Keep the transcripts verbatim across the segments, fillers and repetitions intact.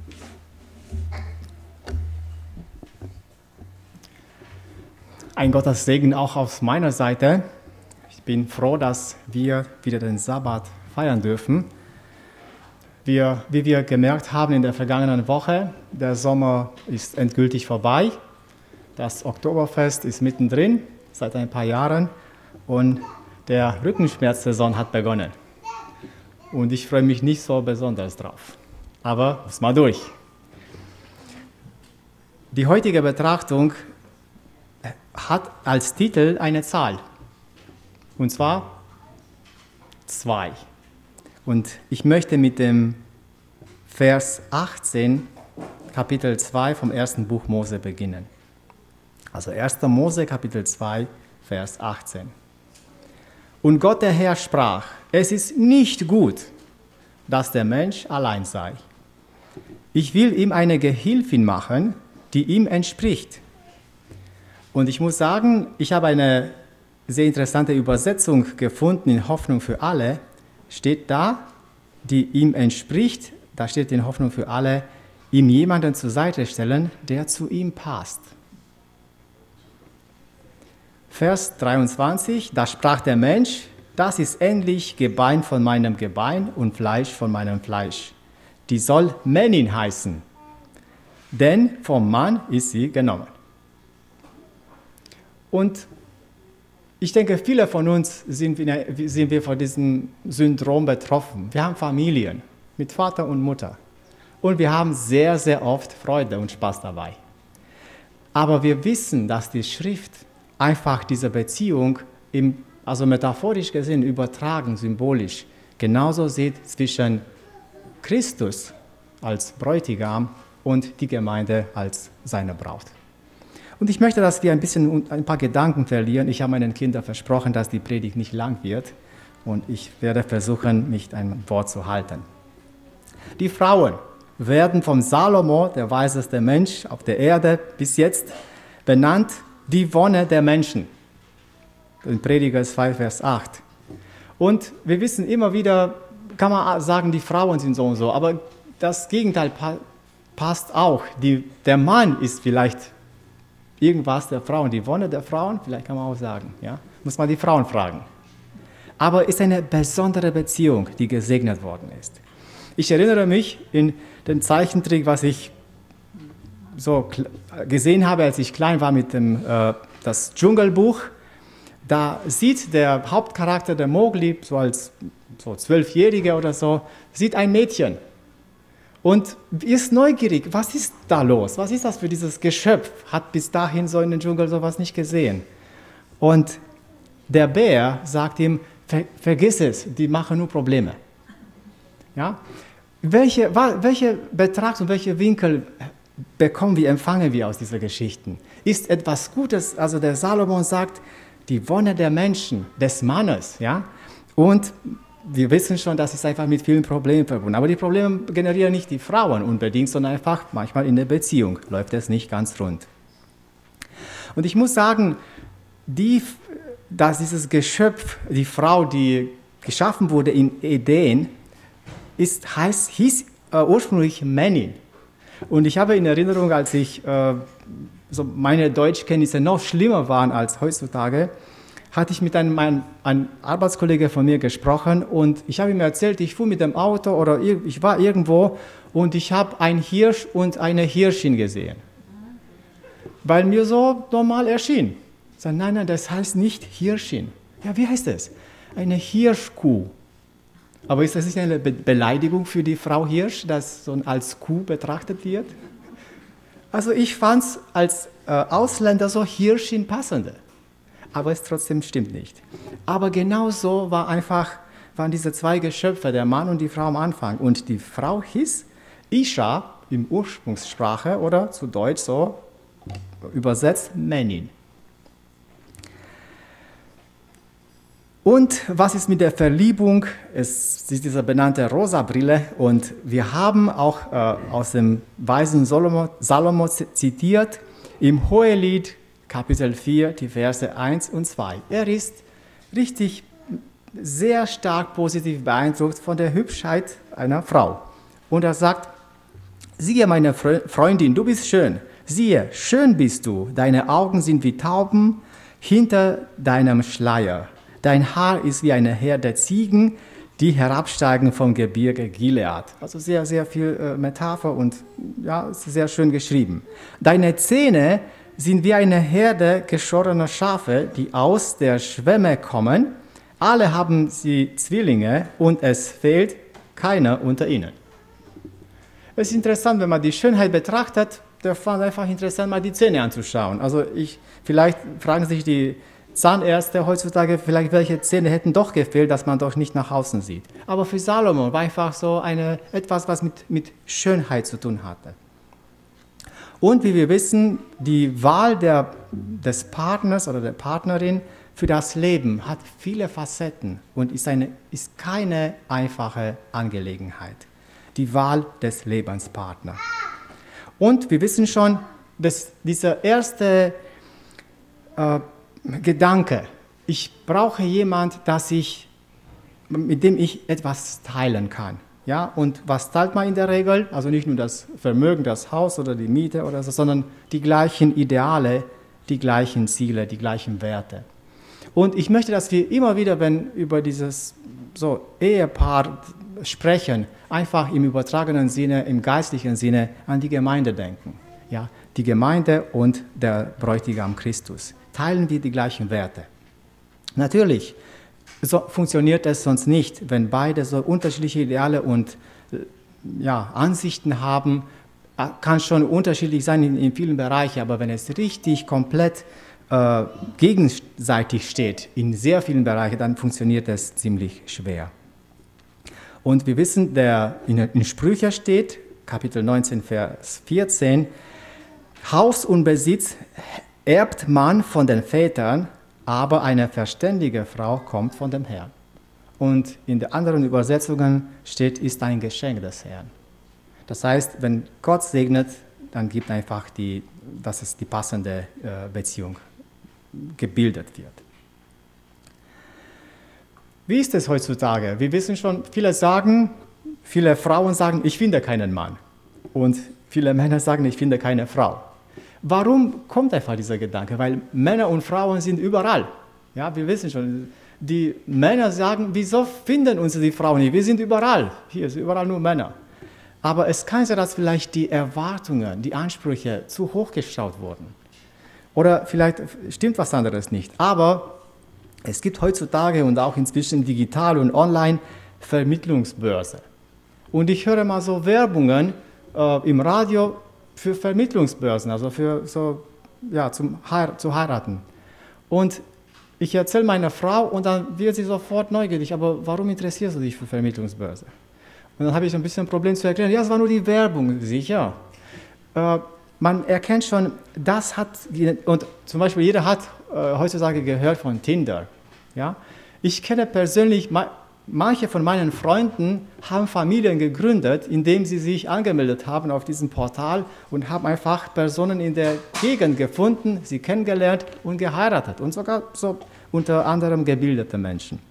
Ein Gottes Segen auch auf meiner Seite. Ich bin froh, dass wir wieder den Sabbat feiern dürfen. Wir, wie wir gemerkt haben in der vergangenen Woche, der Sommer ist endgültig vorbei. Das Oktoberfest ist mittendrin, seit ein paar Jahren. Und der Rückenschmerzsaison hat begonnen. Und ich freue mich nicht so besonders drauf. Aber muss mal durch. Die heutige Betrachtung hat als Titel eine Zahl. Und zwar zwei. Und ich möchte mit dem Vers achtzehn, Kapitel zwei vom ersten Buch Mose beginnen. Also erster Mose, Kapitel zwei, Vers achtzehn. Und Gott der Herr sprach, es ist nicht gut, dass der Mensch allein sei. Ich will ihm eine Gehilfin machen, die ihm entspricht. Und ich muss sagen, ich habe eine sehr interessante Übersetzung gefunden in Hoffnung für alle. Steht da, die ihm entspricht, da steht in Hoffnung für alle, ihm jemanden zur Seite stellen, der zu ihm passt. Vers dreiundzwanzig, da sprach der Mensch, das ist endlich Gebein von meinem Gebein und Fleisch von meinem Fleisch. Die soll Männin heißen, denn vom Mann ist sie genommen. Und ich denke, viele von uns sind wir, sind wir von diesem Syndrom betroffen. Wir haben Familien mit Vater und Mutter und wir haben sehr, sehr oft Freude und Spaß dabei. Aber wir wissen, dass die Schrift einfach diese Beziehung, im, also metaphorisch gesehen, übertragen, symbolisch, genauso sieht zwischen Christus als Bräutigam und die Gemeinde als seine Braut. Und ich möchte, dass wir ein bisschen ein paar Gedanken verlieren. Ich habe meinen Kindern versprochen, dass die Predigt nicht lang wird und ich werde versuchen, mich ein Wort zu halten. Die Frauen werden vom Salomo, der weiseste Mensch auf der Erde, bis jetzt benannt, die Wonne der Menschen. In Prediger zwei, Vers acht. Und wir wissen immer wieder, kann man sagen, die Frauen sind so und so, aber das Gegenteil pa- passt auch. Die, der Mann ist vielleicht irgendwas der Frauen, die Wonne der Frauen, vielleicht kann man auch sagen, ja? Muss man die Frauen fragen. Aber es ist eine besondere Beziehung, die gesegnet worden ist. Ich erinnere mich in den Zeichentrick, was ich so gesehen habe, als ich klein war mit dem äh, das Dschungelbuch. Da sieht der Hauptcharakter, der Mowgli, so als so Zwölfjähriger oder so, sieht ein Mädchen. Und ist neugierig, was ist da los? Was ist das für dieses Geschöpf? Hat bis dahin so in den Dschungel sowas nicht gesehen. Und der Bär sagt ihm, Ver, vergiss es, die machen nur Probleme. Ja? Welche, welche Betrachtung, welche Winkel bekommen wir, empfangen wir aus diesen Geschichten? Ist etwas Gutes, also der Salomon sagt, die Wonne der Menschen, des Mannes, ja? Und wir wissen schon, das ist einfach mit vielen Problemen verbunden. Aber die Probleme generieren nicht die Frauen unbedingt, sondern einfach manchmal in der Beziehung läuft es nicht ganz rund. Und ich muss sagen, die, dass dieses Geschöpf, die Frau, die geschaffen wurde in Eden, ist, heißt, hieß äh, ursprünglich Männin. Und ich habe in Erinnerung, als ich, äh, so meine Deutschkenntnisse noch schlimmer waren als heutzutage, hatte ich mit einem, einem, einem Arbeitskollege von mir gesprochen und ich habe ihm erzählt, ich fuhr mit dem Auto oder ich war irgendwo und ich habe einen Hirsch und eine Hirschin gesehen. Weil mir so normal erschien. Ich sage, nein, nein, das heißt nicht Hirschin. Ja, wie heißt das? Eine Hirschkuh. Aber ist das nicht eine Be- Beleidigung für die Frau Hirsch, dass so als Kuh betrachtet wird? Also ich fand es als äh, Ausländer so Hirschin passender. Aber es trotzdem stimmt nicht. Aber genau so war einfach, waren diese zwei Geschöpfe, der Mann und die Frau am Anfang. Und die Frau hieß Isha im Ursprungssprache oder zu Deutsch so übersetzt Männin. Und was ist mit der Verliebung? Es ist diese benannte Rosa-Brille und wir haben auch äh, aus dem weisen Salomo, Salomo zitiert im Hohelied Kapitel vier, die Verse eins und zwei. Er ist richtig sehr stark positiv beeindruckt von der Hübschheit einer Frau. Und er sagt, Siehe, meine Freundin, du bist schön. Siehe, schön bist du. Deine Augen sind wie Tauben hinter deinem Schleier. Dein Haar ist wie eine Herde Ziegen, die herabsteigen vom Gebirge Gilead. Also sehr, sehr viel äh, Metapher und ja, sehr schön geschrieben. Deine Zähne sind wie eine Herde geschorener Schafe, die aus der Schwemme kommen. Alle haben sie Zwillinge und es fehlt keiner unter ihnen. Es ist interessant, wenn man die Schönheit betrachtet, da fand einfach interessant, mal die Zähne anzuschauen. Also ich, vielleicht fragen sich die Zahnärzte heutzutage, vielleicht welche Zähne hätten doch gefehlt, dass man doch nicht nach außen sieht. Aber für Salomon war einfach so eine, etwas, was mit, mit Schönheit zu tun hatte. Und wie wir wissen, die Wahl der, des Partners oder der Partnerin für das Leben hat viele Facetten und ist, eine, ist keine einfache Angelegenheit. Die Wahl des Lebenspartners. Und wir wissen schon, dass dieser erste äh, Gedanke, ich brauche jemanden, dass ich, mit dem ich etwas teilen kann. Ja? Und was teilt man in der Regel? Also nicht nur das Vermögen, das Haus oder die Miete oder so, sondern die gleichen Ideale, die gleichen Ziele, die gleichen Werte. Und ich möchte, dass wir immer wieder, wenn über dieses so Ehepaar sprechen, einfach im übertragenen Sinne, im geistlichen Sinne an die Gemeinde denken. Ja? Die Gemeinde und der Bräutigam Christus. Teilen wir die gleichen Werte. Natürlich so funktioniert es sonst nicht, wenn beide so unterschiedliche Ideale und ja, Ansichten haben. Kann schon unterschiedlich sein in, in vielen Bereichen, aber wenn es richtig komplett äh, gegenseitig steht in sehr vielen Bereichen, dann funktioniert es ziemlich schwer. Und wir wissen, der in, in Sprüche steht, Kapitel neunzehn, Vers vierzehn, Haus und Besitz erbt man von den Vätern, aber eine verständige Frau kommt von dem Herrn. Und in den anderen Übersetzungen steht, ist ein Geschenk des Herrn. Das heißt, wenn Gott segnet, dann gibt einfach die, dass es die passende äh, Beziehung gebildet wird. Wie ist es heutzutage? Wir wissen schon, viele sagen, viele Frauen sagen, ich finde keinen Mann. Und viele Männer sagen, ich finde keine Frau. Warum kommt einfach dieser Gedanke? Weil Männer und Frauen sind überall. Ja, wir wissen schon, die Männer sagen, wieso finden uns die Frauen nicht? Wir sind überall. Hier sind überall nur Männer. Aber es kann sein, dass vielleicht die Erwartungen, die Ansprüche zu hoch gestellt wurden. Oder vielleicht stimmt was anderes nicht. Aber es gibt heutzutage und auch inzwischen digital und online Vermittlungsbörse. Und ich höre mal so Werbungen äh, im Radio für Vermittlungsbörsen, also für so, ja, zum Heir- zu heiraten. Und ich erzähle meiner Frau und dann wird sie sofort neugierig, aber warum interessierst du dich für Vermittlungsbörse? Und dann habe ich so ein bisschen ein Problem zu erklären, ja, es war nur die Werbung, sicher. Äh, man erkennt schon, das hat, und zum Beispiel jeder hat äh, heutzutage gehört von Tinder. Ja? Ich kenne persönlich, manche von meinen Freunden haben Familien gegründet, indem sie sich angemeldet haben auf diesem Portal und haben einfach Personen in der Gegend gefunden, sie kennengelernt und geheiratet und sogar so unter anderem gebildete Menschen.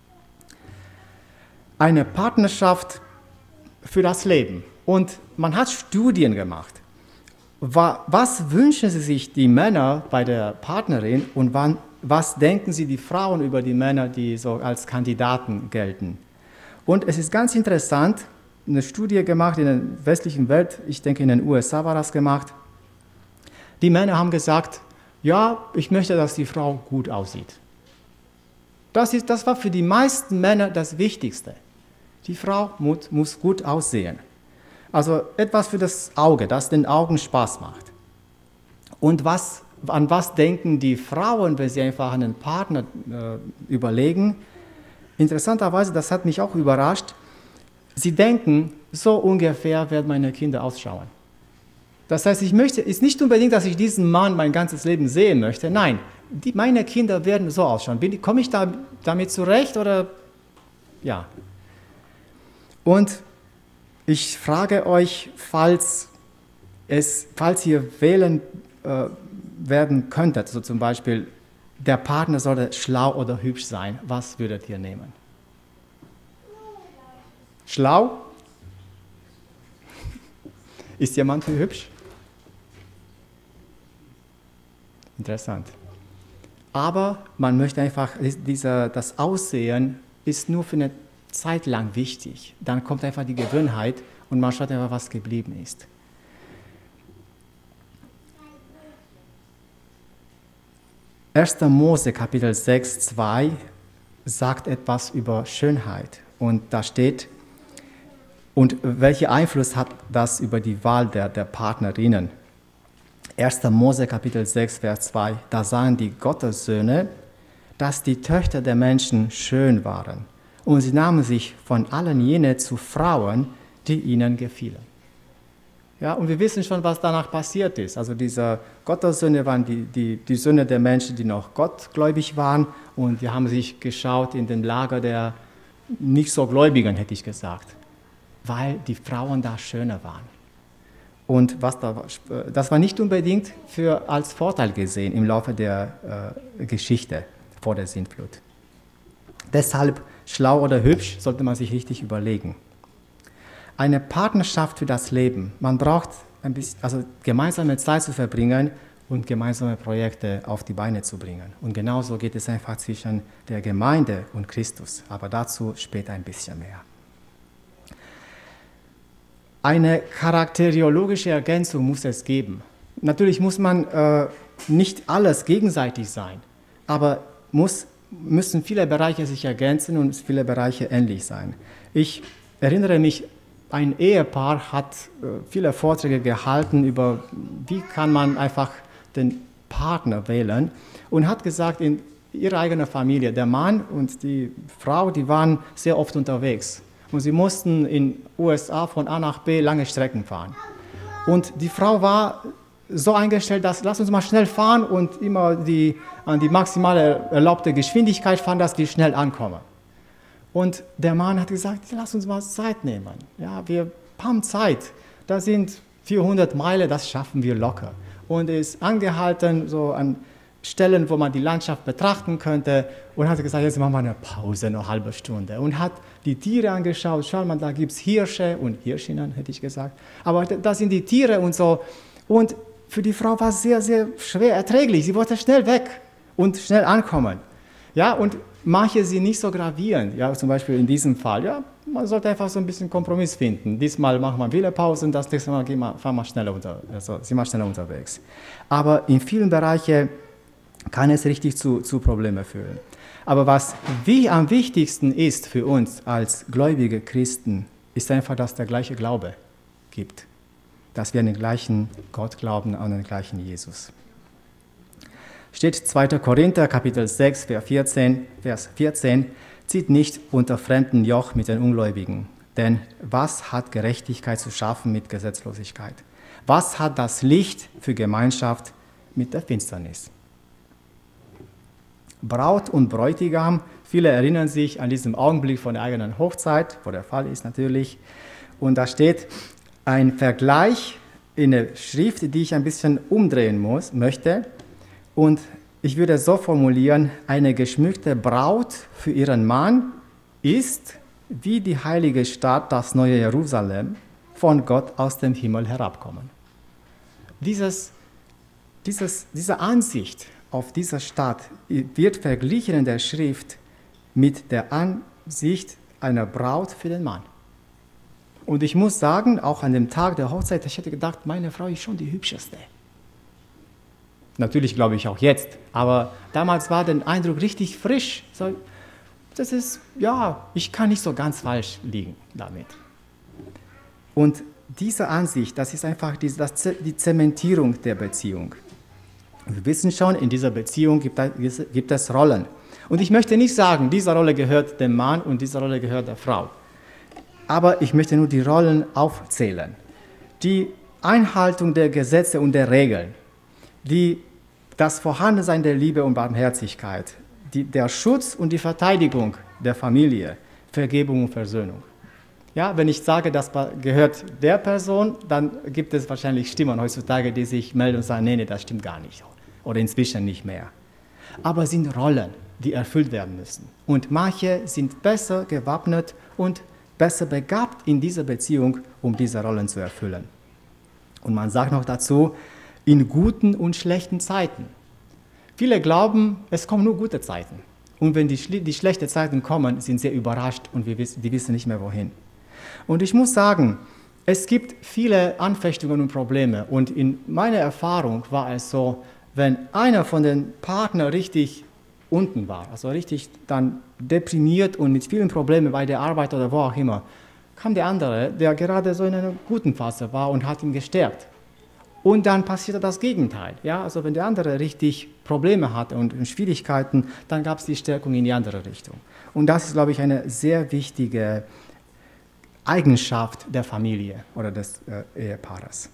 Eine Partnerschaft für das Leben. Und man hat Studien gemacht. Was wünschen sie sich die Männer bei der Partnerin und wann was denken sie die Frauen über die Männer, die so als Kandidaten gelten? Und es ist ganz interessant, eine Studie gemacht in der westlichen Welt, ich denke in den U S A war das gemacht. Die Männer haben gesagt, ja, ich möchte, dass die Frau gut aussieht. Das, ist, das war für die meisten Männer das Wichtigste. Die Frau muss, muss gut aussehen. Also etwas für das Auge, das den Augen Spaß macht. Und was an was denken die Frauen, wenn sie einfach einen Partner äh, überlegen? Interessanterweise, das hat mich auch überrascht, sie denken, so ungefähr werden meine Kinder ausschauen. Das heißt, ich möchte, ist nicht unbedingt, dass ich diesen Mann mein ganzes Leben sehen möchte, nein, die, meine Kinder werden so ausschauen. Bin, komme ich da, damit zurecht oder, ja. Und ich frage euch, falls, es, falls ihr wählen äh, werden könntet, so zum Beispiel, der Partner sollte schlau oder hübsch sein, was würdet ihr nehmen? Schlau? Ist jemand für hübsch? Interessant. Aber man möchte einfach, dieser, das Aussehen ist nur für eine Zeit lang wichtig. Dann kommt einfach die Gewohnheit und man schaut einfach, was geblieben ist. erster Mose Kapitel sechs, zwei sagt etwas über Schönheit. Und da steht, und welchen Einfluss hat das über die Wahl der, der Partnerinnen? erster Mose Kapitel sechs, Vers zwei, da sahen die Gottessöhne, dass die Töchter der Menschen schön waren. Und sie nahmen sich von allen jenen zu Frauen, die ihnen gefielen. Ja, und wir wissen schon, was danach passiert ist. Also diese Gottessöhne waren die, die, die Söhne der Menschen, die noch gottgläubig waren. Und die haben sich geschaut in den Lager der nicht so Gläubigen, hätte ich gesagt. Weil die Frauen da schöner waren. Und was da, das war nicht unbedingt für, als Vorteil gesehen im Laufe der äh, Geschichte vor der Sintflut. Deshalb, schlau oder hübsch, sollte man sich richtig überlegen. Eine Partnerschaft für das Leben. Man braucht ein bisschen, also gemeinsame Zeit zu verbringen und gemeinsame Projekte auf die Beine zu bringen. Und genauso geht es einfach zwischen der Gemeinde und Christus. Aber dazu später ein bisschen mehr. Eine charakteriologische Ergänzung muss es geben. Natürlich muss man äh, nicht alles gegenseitig sein, aber muss, müssen viele Bereiche sich ergänzen und viele Bereiche ähnlich sein. Ich erinnere mich, ein Ehepaar hat äh, viele Vorträge gehalten über, wie kann man einfach den Partner wählen und hat gesagt, in ihrer eigenen Familie, der Mann und die Frau, die waren sehr oft unterwegs. Und sie mussten in den U S A von A nach B lange Strecken fahren. Und die Frau war so eingestellt, dass lass uns mal schnell fahren und immer die, an die maximale erlaubte Geschwindigkeit fahren, dass wir schnell ankommen. Und der Mann hat gesagt, lass uns mal Zeit nehmen. Ja, wir haben Zeit. Da sind vierhundert Meilen, das schaffen wir locker. Und er ist angehalten, so an Stellen, wo man die Landschaft betrachten könnte, und hat gesagt, jetzt machen wir eine Pause, eine halbe Stunde. Und hat die Tiere angeschaut, schau mal, da gibt es Hirsche und Hirschinnen, hätte ich gesagt. Aber das sind die Tiere und so. Und für die Frau war es sehr, sehr schwer erträglich. Sie wollte schnell weg und schnell ankommen. Ja, und manche sind nicht so gravierend. Ja, zum Beispiel in diesem Fall, ja, man sollte einfach so ein bisschen Kompromiss finden. Diesmal machen wir viele Pausen, das nächste Mal gehen wir, fahren wir schneller unter, also sind wir schneller unterwegs. Aber in vielen Bereichen kann es richtig zu, zu Problemen führen. Aber was wie am wichtigsten ist für uns als gläubige Christen, ist einfach, dass der gleiche Glaube gibt. Dass wir an den gleichen Gott glauben, an den gleichen Jesus. Steht zweiter Korinther, Kapitel sechs, Vers vierzehn, Vers vierzehn, zieht nicht unter fremden Joch mit den Ungläubigen. Denn was hat Gerechtigkeit zu schaffen mit Gesetzlosigkeit? Was hat das Licht für Gemeinschaft mit der Finsternis? Braut und Bräutigam, viele erinnern sich an diesen Augenblick von der eigenen Hochzeit, wo der Fall ist natürlich. Und da steht ein Vergleich in der Schrift, die ich ein bisschen umdrehen muss, möchte. Und ich würde es so formulieren, eine geschmückte Braut für ihren Mann ist wie die heilige Stadt, das neue Jerusalem, von Gott aus dem Himmel herabkommen. Dieses, dieses, diese Ansicht auf dieser Stadt wird verglichen in der Schrift mit der Ansicht einer Braut für den Mann. Und ich muss sagen, auch an dem Tag der Hochzeit, ich hätte gedacht, meine Frau ist schon die hübscheste. Natürlich glaube ich auch jetzt, aber damals war der Eindruck richtig frisch. So, das ist, ja, ich kann nicht so ganz falsch liegen damit. Und diese Ansicht, das ist einfach die, das, die Zementierung der Beziehung. Wir wissen schon, in dieser Beziehung gibt, gibt es Rollen. Und ich möchte nicht sagen, diese Rolle gehört dem Mann und diese Rolle gehört der Frau. Aber ich möchte nur die Rollen aufzählen. Die Einhaltung der Gesetze und der Regeln, die, das Vorhandensein der Liebe und Barmherzigkeit, die, der Schutz und die Verteidigung der Familie, Vergebung und Versöhnung. Ja, wenn ich sage, das gehört der Person, dann gibt es wahrscheinlich Stimmen heutzutage, die sich melden und sagen, nee, nee, das stimmt gar nicht. Oder inzwischen nicht mehr. Aber es sind Rollen, die erfüllt werden müssen. Und manche sind besser gewappnet und besser begabt in dieser Beziehung, um diese Rollen zu erfüllen. Und man sagt noch dazu, in guten und schlechten Zeiten. Viele glauben, es kommen nur gute Zeiten. Und wenn die, die schlechten Zeiten kommen, sind sie überrascht und wir wissen, die wissen nicht mehr wohin. Und ich muss sagen, es gibt viele Anfechtungen und Probleme. Und in meiner Erfahrung war es so, wenn einer von den Partnern richtig unten war, also richtig dann deprimiert und mit vielen Problemen bei der Arbeit oder wo auch immer, kam der andere, der gerade so in einer guten Phase war und hat ihn gestärkt. Und dann passierte das Gegenteil. Ja? Also wenn der andere richtig Probleme hatte und Schwierigkeiten, dann gab es die Stärkung in die andere Richtung. Und das ist, glaube ich, eine sehr wichtige Eigenschaft der Familie oder des äh, Ehepaares.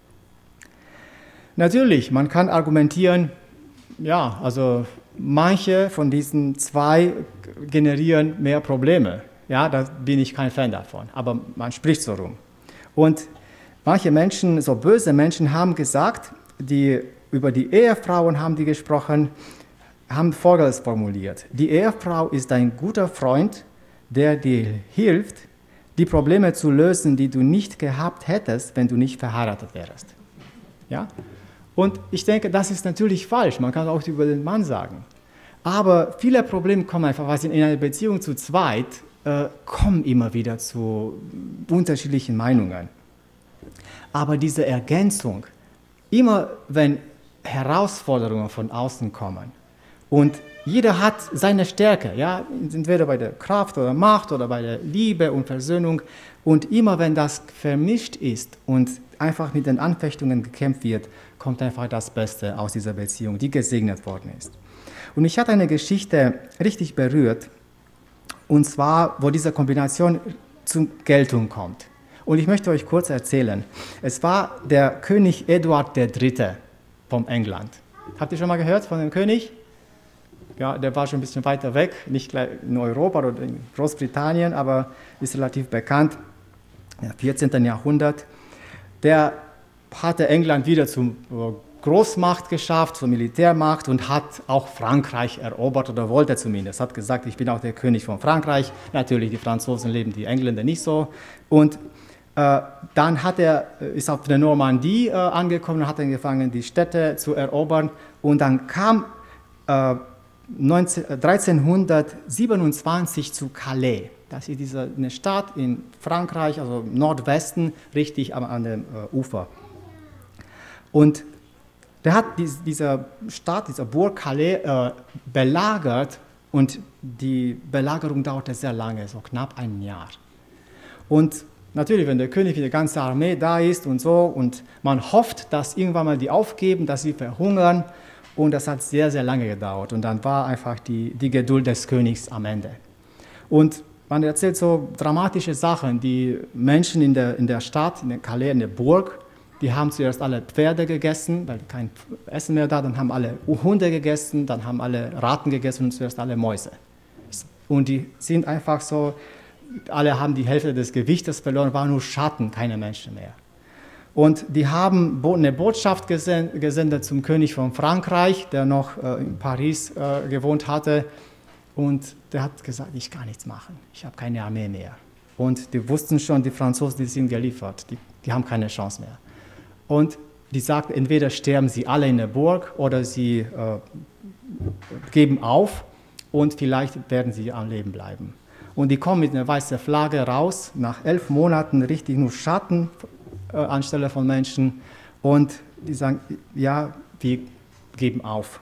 Natürlich, man kann argumentieren, ja, also manche von diesen zwei generieren mehr Probleme. Ja, da bin ich kein Fan davon, aber man spricht so rum. Und manche Menschen, so böse Menschen, haben gesagt, die, über die Ehefrauen haben die gesprochen, haben Folgendes formuliert. Die Ehefrau ist ein guter Freund, der dir hilft, die Probleme zu lösen, die du nicht gehabt hättest, wenn du nicht verheiratet wärst. Ja? Und ich denke, das ist natürlich falsch, man kann es auch über den Mann sagen. Aber viele Probleme kommen einfach, weil in einer Beziehung zu zweit äh, kommen immer wieder zu unterschiedlichen Meinungen. Aber diese Ergänzung, immer wenn Herausforderungen von außen kommen und jeder hat seine Stärke, ja, entweder bei der Kraft oder Macht oder bei der Liebe und Versöhnung, und immer wenn das vermischt ist und einfach mit den Anfechtungen gekämpft wird, kommt einfach das Beste aus dieser Beziehung, die gesegnet worden ist. Und ich hatte eine Geschichte richtig berührt, und zwar, wo diese Kombination zur Geltung kommt. Und ich möchte euch kurz erzählen. Es war der König Eduard der Dritte von England. Habt ihr schon mal gehört von dem König? Ja, der war schon ein bisschen weiter weg, nicht gleich in Europa oder in Großbritannien, aber ist relativ bekannt, im vierzehnten Jahrhundert. Der hatte England wieder zur Großmacht geschafft, zur Militärmacht, und hat auch Frankreich erobert, oder wollte zumindest. Hat gesagt, ich bin auch der König von Frankreich. Natürlich, die Franzosen leben die Engländer nicht so. Und äh, dann hat er, ist auf der Normandie äh, angekommen und hat angefangen, die Städte zu erobern. Und dann kam äh, dreizehnhundertsiebenundzwanzig zu Calais. Das ist diese, eine Stadt in Frankreich, also im Nordwesten, richtig am, an dem äh, Ufer. Und der hat dies, diese Stadt, diese Burg Calais äh, belagert, und die Belagerung dauerte sehr lange, so knapp ein Jahr. Und natürlich, wenn der König mit der ganzen Armee da ist und so, und man hofft, dass irgendwann mal die aufgeben, dass sie verhungern, und das hat sehr, sehr lange gedauert. Und dann war einfach die, die Geduld des Königs am Ende. Und man erzählt so dramatische Sachen. Die Menschen in der, in der Stadt, in der Calais, in der Burg, die haben zuerst alle Pferde gegessen, weil kein Essen mehr da, dann haben alle Hunde gegessen, dann haben alle Ratten gegessen und zuerst alle Mäuse. Und die sind einfach so, alle haben die Hälfte des Gewichtes verloren, waren nur Schatten, keine Menschen mehr. Und die haben eine Botschaft gesendet zum König von Frankreich, der noch in Paris gewohnt hatte. Und der hat gesagt, ich kann nichts machen, ich habe keine Armee mehr. Und die wussten schon, die Franzosen, die sind geliefert, die, die haben keine Chance mehr. Und die sagten, entweder sterben sie alle in der Burg oder sie äh, geben auf und vielleicht werden sie am Leben bleiben. Und die kommen mit einer weißen Flagge raus, nach elf Monaten richtig nur Schatten äh, anstelle von Menschen, und die sagen, ja, wir geben auf.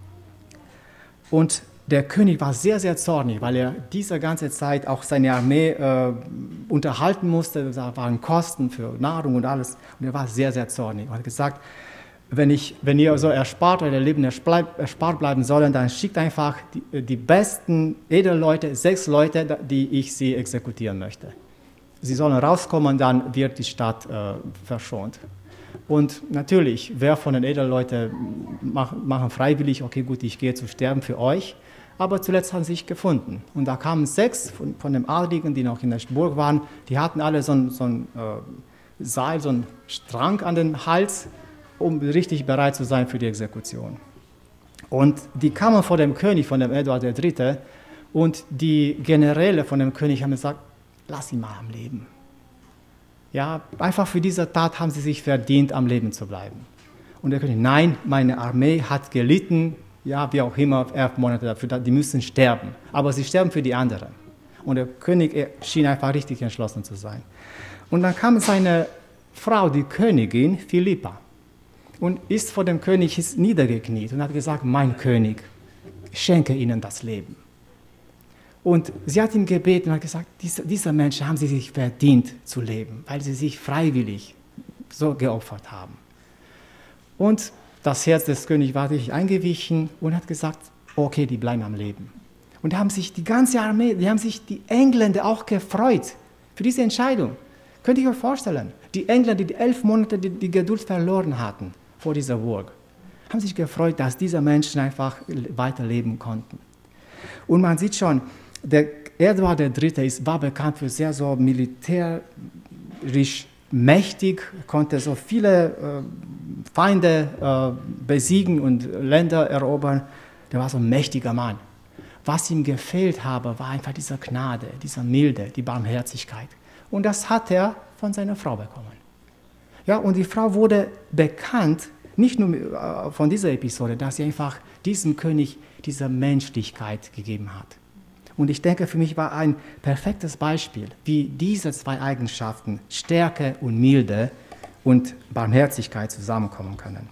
Und der König war sehr, sehr zornig, weil er diese ganze Zeit auch seine Armee äh, unterhalten musste. Da waren Kosten für Nahrung und alles. Und er war sehr, sehr zornig. Er hat gesagt, wenn, ich, wenn ihr so erspart, euer Leben erspart bleiben sollen, dann schickt einfach die, die besten Edelleute, sechs Leute, die ich sie exekutieren möchte. Sie sollen rauskommen, dann wird die Stadt äh, verschont. Und natürlich, wer von den Edelleuten machen, machen freiwillig, okay, gut, ich gehe zu sterben für euch. Aber zuletzt haben sie sich gefunden. Und da kamen sechs von, von den Adligen, die noch in der Burg waren, die hatten alle so ein, so ein äh, Seil, so einen Strang an den Hals, um richtig bereit zu sein für die Exekution. Und die kamen vor dem König, von dem Eduard der Dritte, und die Generäle von dem König haben gesagt, lass ihn mal am Leben. Ja, einfach für diese Tat haben sie sich verdient, am Leben zu bleiben. Und der König, nein, meine Armee hat gelitten, ja, wie auch immer, elf Monate dafür, die müssen sterben. Aber sie sterben für die anderen. Und der König schien einfach richtig entschlossen zu sein. Und dann kam seine Frau, die Königin Philippa, und ist vor dem König niedergekniet und hat gesagt, mein König, ich schenke Ihnen das Leben. Und sie hat ihn gebeten und hat gesagt, diese, diese Menschen haben sie sich verdient zu leben, weil sie sich freiwillig so geopfert haben. Und das Herz des Königs war richtig eingewichen und hat gesagt, okay, die bleiben am Leben. Und haben sich die ganze Armee, die haben sich die Engländer auch gefreut für diese Entscheidung. Könnt ihr euch vorstellen, die Engländer, die elf Monate die, die Geduld verloren hatten vor dieser Burg, haben sich gefreut, dass diese Menschen einfach weiterleben konnten. Und man sieht schon, der Eduard der Dritte ist, war bekannt für sehr so militärisch mächtig, konnte so viele äh, Feinde äh, besiegen und Länder erobern. Der war so ein mächtiger Mann. Was ihm gefehlt habe, war einfach diese Gnade, diese Milde, die Barmherzigkeit. Und das hat er von seiner Frau bekommen. Ja, und die Frau wurde bekannt, nicht nur äh, von dieser Episode, dass sie einfach diesem König diese Menschlichkeit gegeben hat. Und ich denke, für mich war ein perfektes Beispiel, wie diese zwei Eigenschaften, Stärke und Milde und Barmherzigkeit, zusammenkommen können.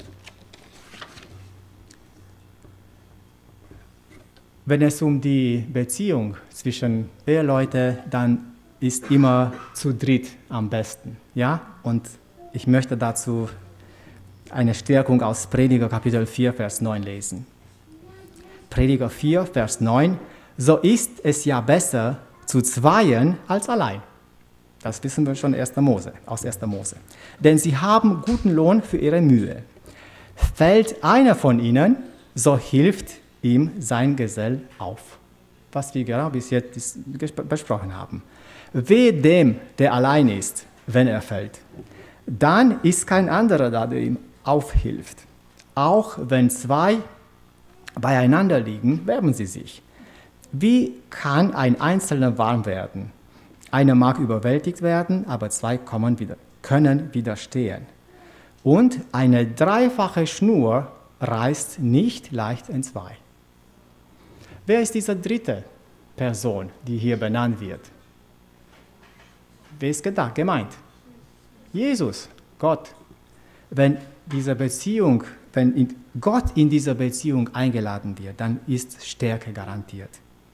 Wenn es um die Beziehung zwischen Eheleuten, dann ist immer zu dritt am besten. Ja? Und ich möchte dazu eine Stärkung aus Prediger Kapitel vier, Vers neun lesen. Prediger vier, Vers neun. So ist es ja besser zu zweien als allein. Das wissen wir schon erster Mose, aus erster Mose. Denn sie haben guten Lohn für ihre Mühe. Fällt einer von ihnen, so hilft ihm sein Gesell auf. Was wir gerade bis jetzt besprochen haben. Wehe dem, der allein ist, wenn er fällt. Dann ist kein anderer da, der ihm aufhilft. Auch wenn zwei beieinander liegen, wärmen sie sich. Wie kann ein Einzelner warm werden? Einer mag überwältigt werden, aber zwei kommen wieder, können widerstehen. Und eine dreifache Schnur reißt nicht leicht entzwei. Wer ist diese dritte Person, die hier benannt wird? Wer ist gedacht, gemeint? Jesus, Gott. Wenn diese Beziehung, wenn Gott in dieser Beziehung eingeladen wird, dann ist Stärke garantiert.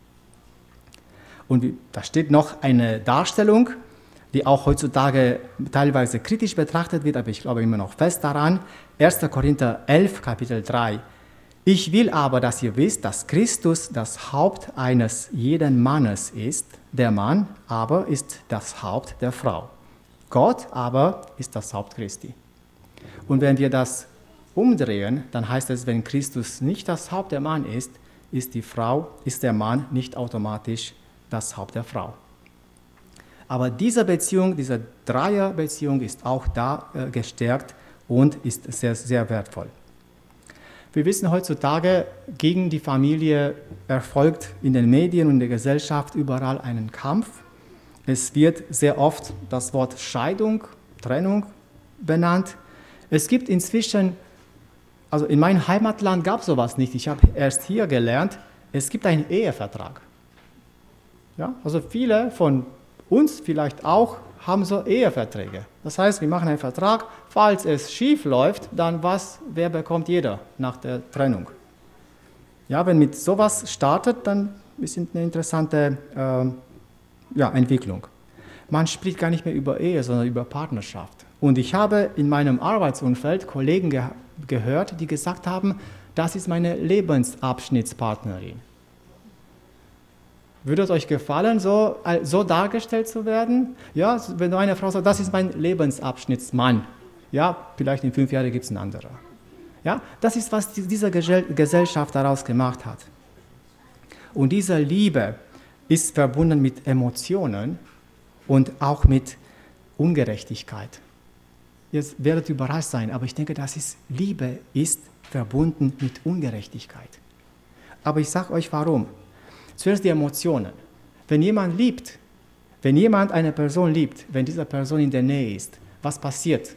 Und da steht noch eine Darstellung, die auch heutzutage teilweise kritisch betrachtet wird, aber ich glaube immer noch fest daran. erster Korinther elf, Kapitel drei. Ich will aber, dass ihr wisst, dass Christus das Haupt eines jeden Mannes ist. Der Mann aber ist das Haupt der Frau. Gott aber ist das Haupt Christi. Und wenn wir das umdrehen, dann heißt es, wenn Christus nicht das Haupt der Mann ist, ist die Frau, ist der Mann nicht automatisch das Haupt der Frau. Aber diese Beziehung, diese Dreierbeziehung ist auch da äh, gestärkt und ist sehr, sehr wertvoll. Wir wissen heutzutage, gegen die Familie erfolgt in den Medien und in der Gesellschaft überall einen Kampf. Es wird sehr oft das Wort Scheidung, Trennung benannt. Es gibt inzwischen, also in meinem Heimatland gab es sowas nicht, ich habe erst hier gelernt, es gibt einen Ehevertrag. Ja, also viele von uns vielleicht auch haben so Eheverträge. Das heißt, wir machen einen Vertrag, falls es schief läuft, dann was, wer bekommt jeder nach der Trennung? Ja, wenn mit sowas startet, dann ist es eine interessante äh, ja, Entwicklung. Man spricht gar nicht mehr über Ehe, sondern über Partnerschaft. Und ich habe in meinem Arbeitsumfeld Kollegen ge- gehört, die gesagt haben, das ist meine Lebensabschnittspartnerin. Würde es euch gefallen, so, so dargestellt zu werden? Ja, wenn du eine Frau sagst, das ist mein Lebensabschnittsmann. Ja, vielleicht in fünf Jahren gibt es einen anderen. Ja, das ist, was diese Gesellschaft daraus gemacht hat. Und diese Liebe ist verbunden mit Emotionen und auch mit Ungerechtigkeit. Ihr werdet überrascht sein, aber ich denke, das ist, Liebe ist verbunden mit Ungerechtigkeit. Aber ich sage euch warum. Zuerst die Emotionen. Wenn jemand liebt, Wenn jemand eine Person liebt, wenn diese Person in der Nähe ist, was passiert?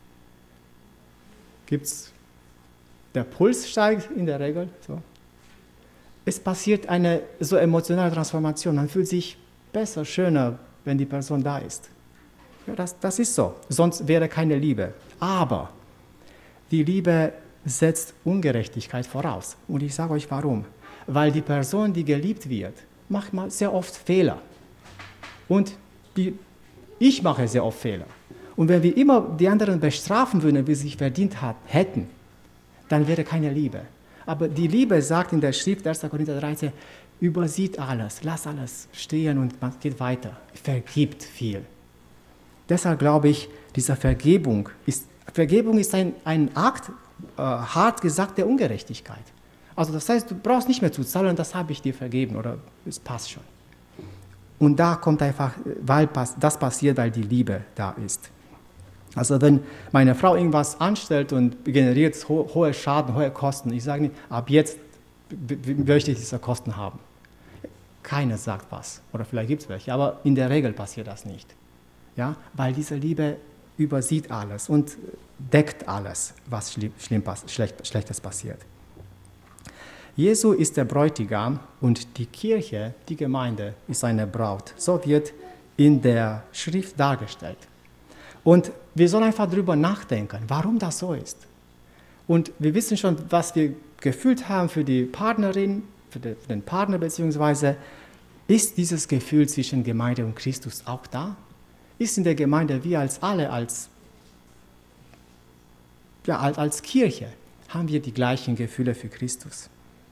Gibt's, der Puls steigt in der Regel. So. Es passiert eine so emotionale Transformation. Man fühlt sich besser, schöner, wenn die Person da ist. Ja, das, das ist so. Sonst wäre keine Liebe. Aber die Liebe setzt Ungerechtigkeit voraus. Und ich sage euch warum. Weil die Person, die geliebt wird, macht mal sehr oft Fehler. Und die, ich mache sehr oft Fehler. Und wenn wir immer die anderen bestrafen würden, wie sie sich verdient hat, hätten, dann wäre keine Liebe. Aber die Liebe sagt in der Schrift, erster Korinther dreizehn, übersieht alles, lass alles stehen und man geht weiter, vergibt viel. Deshalb glaube ich, diese Vergebung ist, Vergebung ist ein, ein Akt, äh, hart gesagt, der Ungerechtigkeit. Also das heißt, du brauchst nicht mehr zu zahlen, das habe ich dir vergeben oder es passt schon. Und da kommt einfach, weil das passiert, weil die Liebe da ist. Also wenn meine Frau irgendwas anstellt und generiert ho- hohe Schaden, hohe Kosten, ich sage nicht, ab jetzt b- b- möchte ich diese Kosten haben. Keiner sagt was, oder vielleicht gibt es welche, aber in der Regel passiert das nicht. Ja? Weil diese Liebe übersieht alles und deckt alles, was schlimm, schlimm, schlecht, Schlechtes passiert. Jesu ist der Bräutigam und die Kirche, die Gemeinde, ist seine Braut. So wird in der Schrift dargestellt. Und wir sollen einfach darüber nachdenken, warum das so ist. Und wir wissen schon, was wir gefühlt haben für die Partnerin, für den Partner beziehungsweise. Ist dieses Gefühl zwischen Gemeinde und Christus auch da? Ist in der Gemeinde, wir als alle, als, ja, als Kirche, haben wir die gleichen Gefühle für Christus?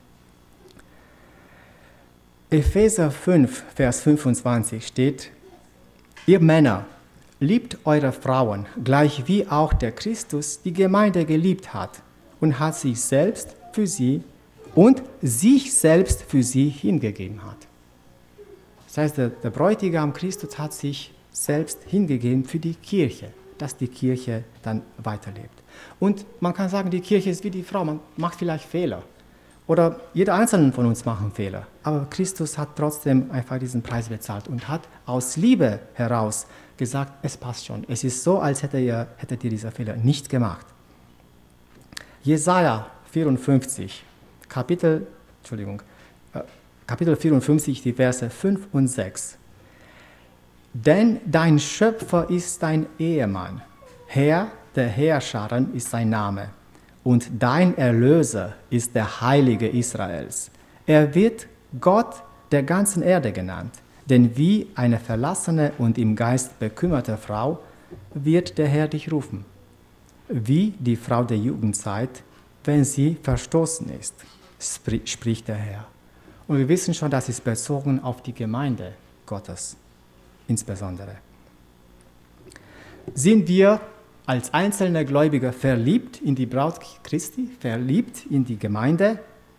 Epheser fünf, Vers fünfundzwanzig steht, ihr Männer, liebt eure Frauen, gleich wie auch der Christus die Gemeinde geliebt hat und hat sich selbst für sie und sich selbst für sie hingegeben hat. Das heißt, der, der Bräutigam Christus hat sich selbst hingegeben für die Kirche, dass die Kirche dann weiterlebt. Und man kann sagen, die Kirche ist wie die Frau, man macht vielleicht Fehler. Oder jeder Einzelne von uns macht Fehler. Aber Christus hat trotzdem einfach diesen Preis bezahlt und hat aus Liebe heraus gesagt, es passt schon. Es ist so, als hättet ihr, hättet ihr diese Fehler nicht gemacht. Jesaja vierundfünfzig, Kapitel, Entschuldigung, äh, Kapitel vierundfünfzig, die Verse fünf und sechs. Denn dein Schöpfer ist dein Ehemann, Herr der Heerscharen ist sein Name. Und dein Erlöser ist der Heilige Israels. Er wird Gott der ganzen Erde genannt, denn wie eine verlassene und im Geist bekümmerte Frau wird der Herr dich rufen, wie die Frau der Jugendzeit, wenn sie verstoßen ist, spricht der Herr. Und wir wissen schon, das ist bezogen auf die Gemeinde Gottes insbesondere. Sind wir als einzelne Gläubige verliebt in die Braut Christi, verliebt in die Gemeinde?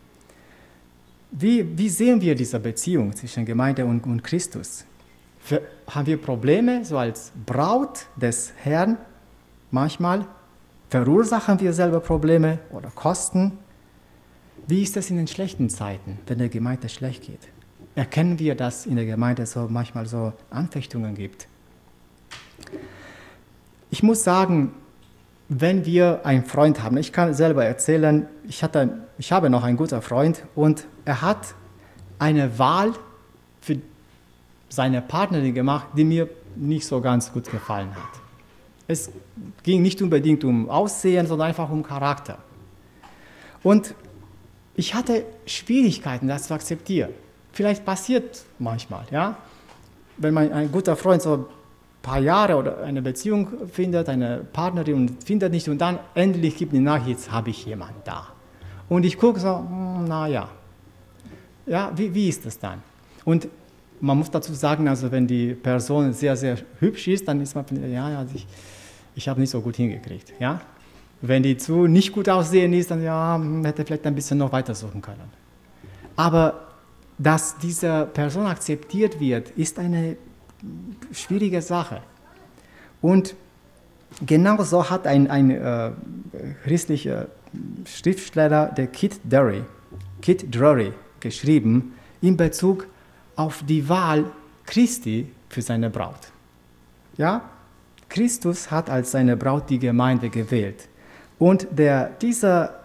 Wie, wie sehen wir diese Beziehung zwischen Gemeinde und, und Christus? Für, haben wir Probleme, so als Braut des Herrn manchmal? Verursachen wir selber Probleme oder Kosten? Wie ist es in den schlechten Zeiten, wenn der Gemeinde schlecht geht? Erkennen wir, dass in der Gemeinde so manchmal so Anfechtungen gibt? Ich muss sagen, wenn wir einen Freund haben, ich kann selber erzählen, ich, hatte, ich habe noch einen guten Freund und er hat eine Wahl für seine Partnerin gemacht, die mir nicht so ganz gut gefallen hat. Es ging nicht unbedingt um Aussehen, sondern einfach um Charakter. Und ich hatte Schwierigkeiten, das zu akzeptieren. Vielleicht passiert manchmal, ja, wenn man ein guter Freund so ein paar Jahre oder eine Beziehung findet, eine Partnerin und findet nicht und dann endlich gibt die Nachricht, jetzt habe ich jemanden da. Und ich gucke so, naja, ja, wie, wie ist das dann? Und man muss dazu sagen, also wenn die Person sehr, sehr hübsch ist, dann ist man, ja, ja, ich, ich habe nicht so gut hingekriegt, ja. Wenn die zu nicht gut aussehen ist, dann ja, hätte vielleicht ein bisschen noch weitersuchen können. Aber dass diese Person akzeptiert wird, ist eine schwierige Sache. Und genauso hat ein, ein äh, christlicher Schriftsteller, der Kit Drury, Kit Drury, geschrieben in Bezug auf die Wahl Christi für seine Braut. Ja, Christus hat als seine Braut die Gemeinde gewählt. Und der, dieser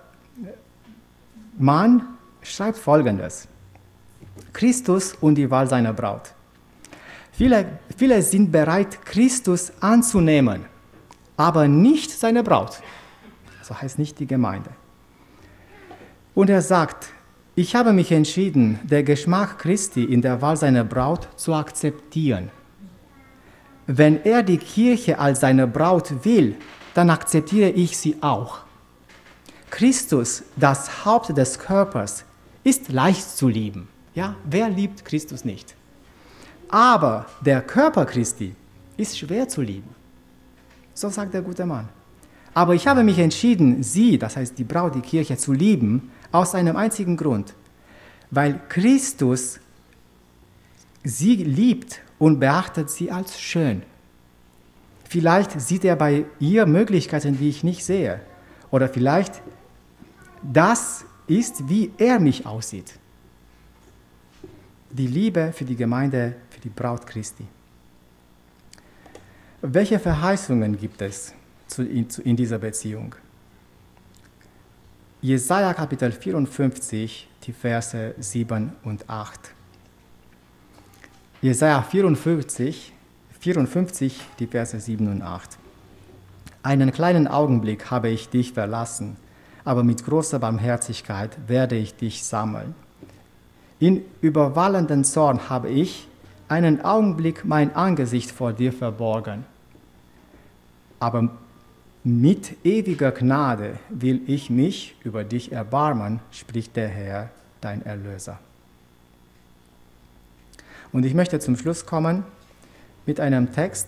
Mann schreibt Folgendes. Christus und die Wahl seiner Braut. Viele, viele sind bereit, Christus anzunehmen, aber nicht seine Braut. So heißt nicht die Gemeinde. Und er sagt, ich habe mich entschieden, den Geschmack Christi in der Wahl seiner Braut zu akzeptieren. Wenn er die Kirche als seine Braut will, dann akzeptiere ich sie auch. Christus, das Haupt des Körpers, ist leicht zu lieben. Ja, wer liebt Christus nicht? Aber der Körper Christi ist schwer zu lieben. So sagt der gute Mann. Aber ich habe mich entschieden, sie, das heißt die Braut, die Kirche, zu lieben, aus einem einzigen Grund. Weil Christus sie liebt und beachtet sie als schön. Vielleicht sieht er bei ihr Möglichkeiten, die ich nicht sehe. Oder vielleicht das ist, wie er mich aussieht. Die Liebe für die Gemeinde, für die Braut Christi. Welche Verheißungen gibt es in dieser Beziehung? Jesaja Kapitel vierundfünfzig, die Verse sieben und acht. Jesaja vierundfünfzig, vierundfünfzig, die Verse sieben und acht. Einen kleinen Augenblick habe ich dich verlassen, aber mit großer Barmherzigkeit werde ich dich sammeln. In überwallenden Zorn habe ich einen Augenblick mein Angesicht vor dir verborgen. Aber mit ewiger Gnade will ich mich über dich erbarmen, spricht der Herr, dein Erlöser. Und ich möchte zum Schluss kommen mit einem Text,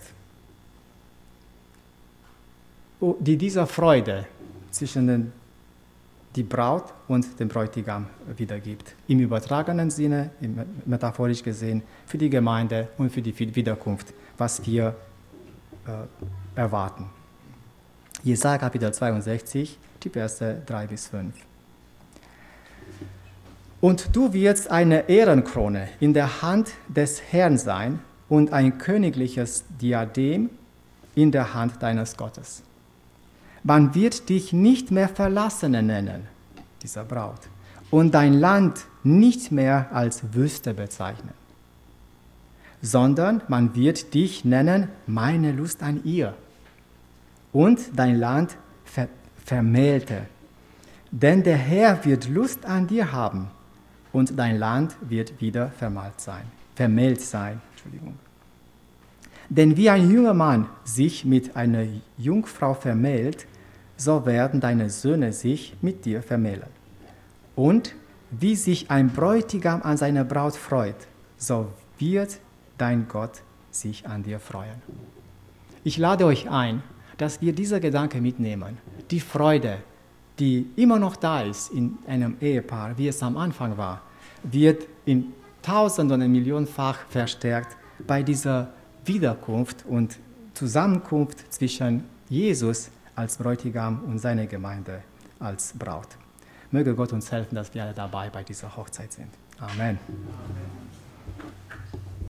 die dieser Freude zwischen den, die Braut und dem Bräutigam wiedergibt. Im übertragenen Sinne, metaphorisch gesehen, für die Gemeinde und für die Wiederkunft, was wir äh, erwarten. Jesaja Kapitel zweiundsechzig, die Verse drei bis fünf. Und du wirst eine Ehrenkrone in der Hand des Herrn sein und ein königliches Diadem in der Hand deines Gottes. Man wird dich nicht mehr Verlassene nennen, dieser Braut, und dein Land nicht mehr als Wüste bezeichnen, sondern man wird dich nennen, meine Lust an ihr, und dein Land ver- vermählte. Denn der Herr wird Lust an dir haben, und dein Land wird wieder vermählt sein. Vermählt sein, Entschuldigung. Denn wie ein junger Mann sich mit einer Jungfrau vermählt, so werden deine Söhne sich mit dir vermählen. Und wie sich ein Bräutigam an seiner Braut freut, so wird dein Gott sich an dir freuen. Ich lade euch ein, dass wir diese Gedanken mitnehmen. Die Freude, die immer noch da ist in einem Ehepaar, wie es am Anfang war, wird in tausend- und millionenfach verstärkt bei dieser Wiederkunft und Zusammenkunft zwischen Jesus als Bräutigam und seiner Gemeinde als Braut. Möge Gott uns helfen, dass wir alle dabei bei dieser Hochzeit sind. Amen. Amen.